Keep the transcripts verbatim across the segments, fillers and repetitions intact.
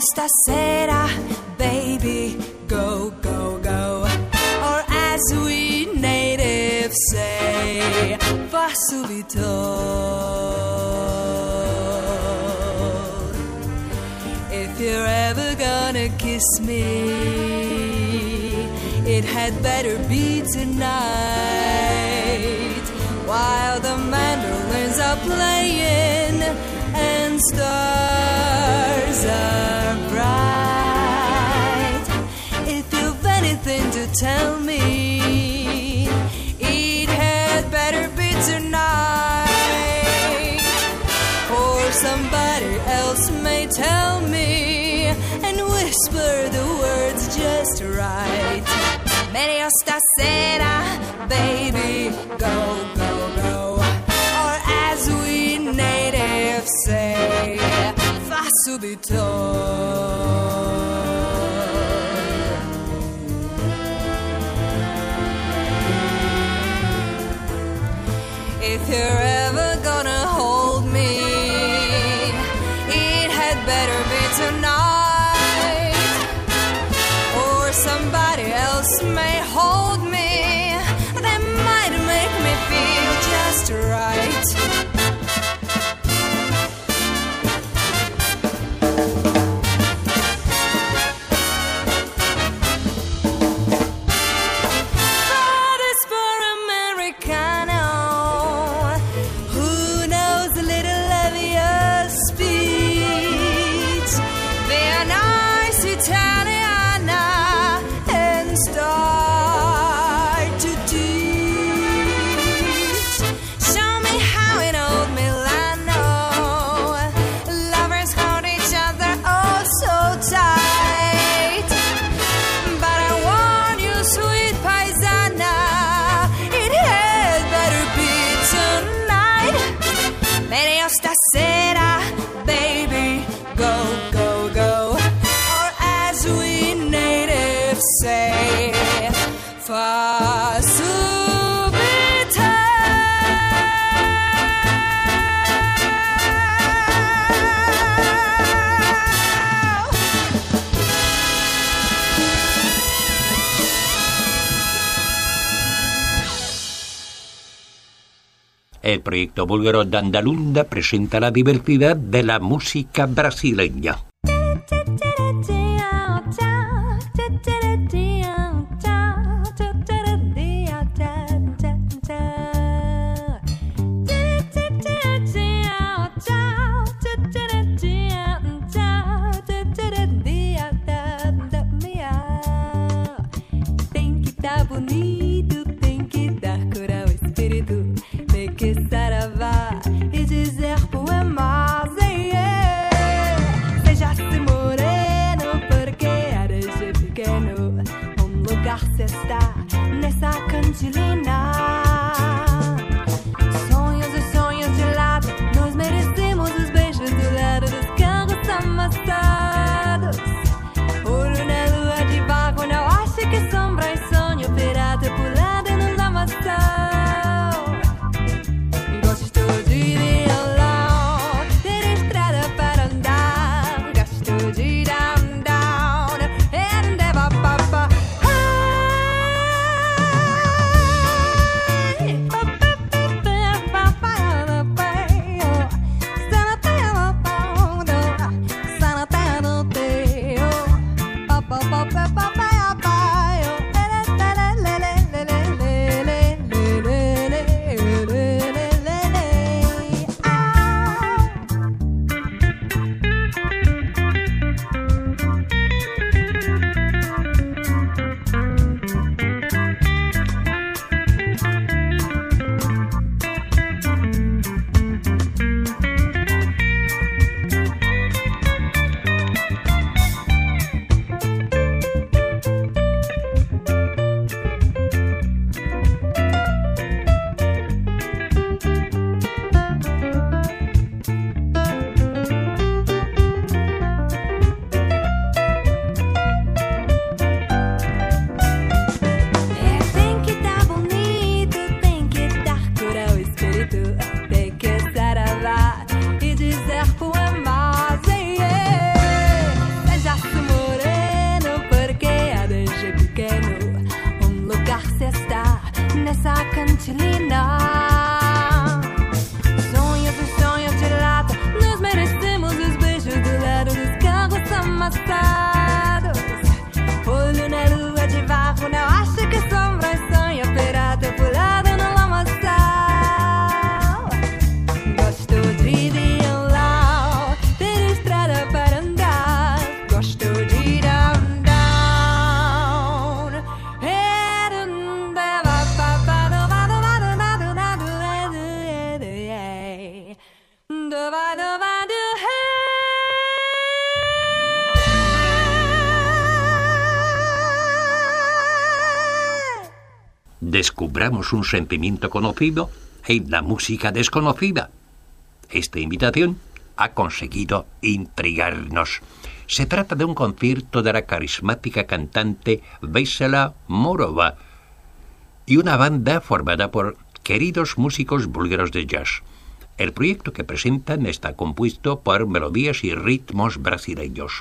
stasera, baby, go, go, go. Or as we natives say, va subito. If you're ever gonna kiss me, it had better be tonight, while the mandolins are playing and stars are bright. If you've anything to tell me, it had better be tonight, or somebody else may tell me and whisper the words just right. Meglio stasera, baby, go, go, go. Or as we natives say, fa subito. If you're ever gonna hold me, it had better be tonight, or somebody else may hold me. They might make me feel just right. That is for Americano, who knows a little of your speech. Be a nice Italiana and start to teach. Show me how in old Milano lovers hold each other oh so tight. But I warn you, sweet paisana, it had better be tonight. Meglio stasera, baby, go, go, go. Or as we natives say, fa subito. El proyecto búlgaro Dandalunda presenta la diversidad de la música brasileña. Tem que tá bonito, tem que dar cor ao espírito, tem que saravá e dizer poemas, yeah. Seja Descubramos un sentimiento conocido en la música desconocida. Esta invitación ha conseguido intrigarnos. Se trata de un concierto de la carismática cantante Vesela Morova y una banda formada por queridos músicos búlgaros de jazz. El proyecto que presentan está compuesto por melodías y ritmos brasileños.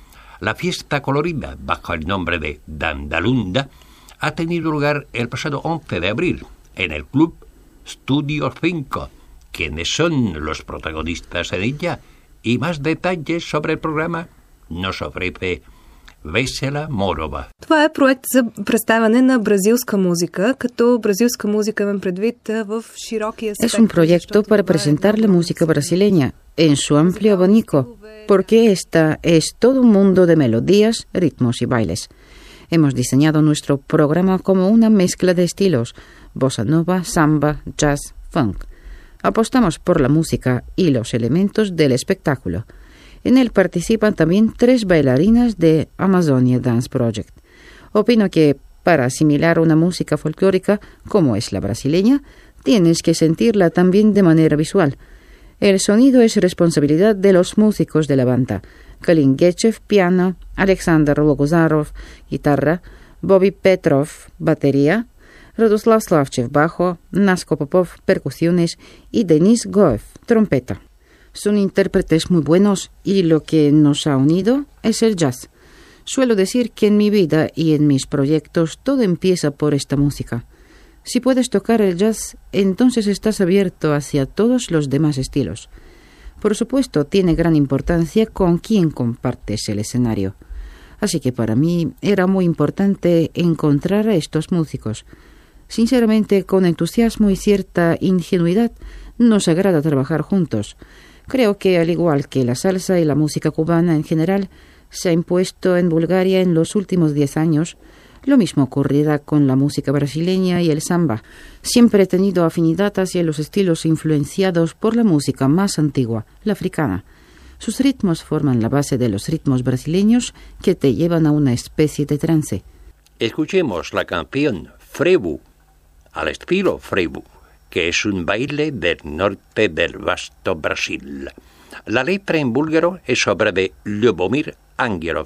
La fiesta colorida, bajo el nombre de Dandalunda, ha tenido lugar el pasado once de abril en el Club Studio cinco. ¿Quiénes son los protagonistas en ella? Y más detalles sobre el programa nos ofrece Vesela Morova. Това е проект за представяне на бразилска музика, като бразилска музика имам предвид в широкия спектър. Es un proyecto para presentar la música brasileña en su amplio abanico, porque esta es todo un mundo de melodías, ritmos y bailes. Hemos diseñado nuestro programa como una mezcla de estilos, bossa nova, samba, jazz, funk. Apostamos por la música y los elementos del espectáculo. En él participan también tres bailarinas de Amazonia Dance Project. Opino que para asimilar una música folclórica como es la brasileña, tienes que sentirla también de manera visual. El sonido es responsabilidad de los músicos de la banda. Kalin Gechev, piano, Alexander Loguzarov, guitarra, Bobby Petrov, batería, Radoslav Slavchev, bajo, Nasko Popov, percusiones y Denis Goev, trompeta. Son intérpretes muy buenos y lo que nos ha unido es el jazz. Suelo decir que en mi vida y en mis proyectos todo empieza por esta música. Si puedes tocar el jazz, entonces estás abierto hacia todos los demás estilos. Por supuesto, tiene gran importancia con quién compartes el escenario. Así que para mí era muy importante encontrar a estos músicos. Sinceramente, con entusiasmo y cierta ingenuidad, nos agrada trabajar juntos. Creo que, al igual que la salsa y la música cubana en general, se ha impuesto en Bulgaria en los últimos diez años, lo mismo ocurrirá con la música brasileña y el samba. Siempre he tenido afinidad hacia los estilos influenciados por la música más antigua, la africana. Sus ritmos forman la base de los ritmos brasileños que te llevan a una especie de trance. Escuchemos la canción Frevo, al estilo Frevo, que es un baile del norte del vasto Brasil. La letra en búlgaro es obra de Lyubomir Angelov.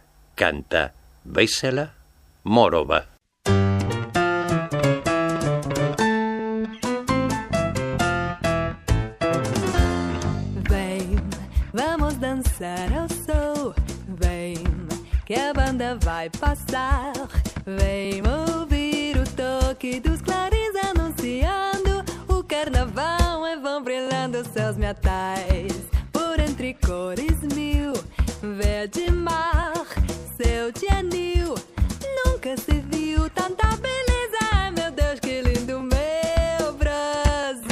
Canta Vesela Morova. Vem, vamos dançar ao sol. Vem, que a banda vai passar. Vem ouvir o toque dos clarins anunciando o carnaval. E vão brilhando seus metais por entre cores mil. Verde mar, céu de anil. Nunca se viu tanta beleza. Ai meu Deus, que lindo meu Brasil.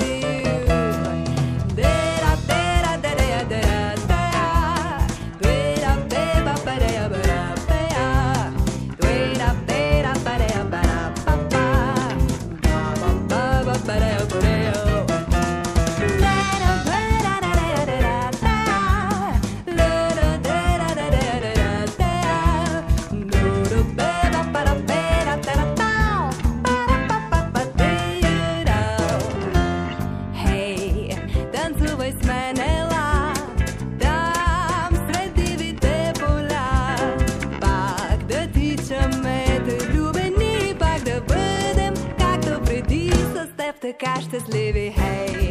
Dera, dera, dera, dera, dera. Dera, dera, dera, dera, dera. Dera, dera, dera, dera, papá. Ba, ba, ba, dera, dera. Кажете сливи, хей.